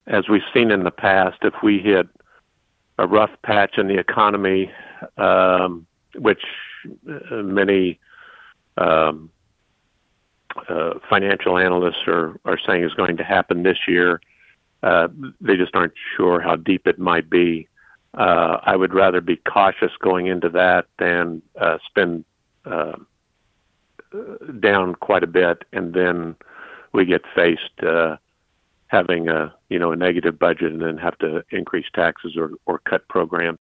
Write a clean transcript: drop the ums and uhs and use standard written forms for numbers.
as we've seen in the past, if we hit a rough patch in the economy, which many financial analysts are saying is going to happen this year, they just aren't sure how deep it might be. I would rather be cautious going into that than spend down quite a bit, and then we get faced having a negative budget and then have to increase taxes or cut programs.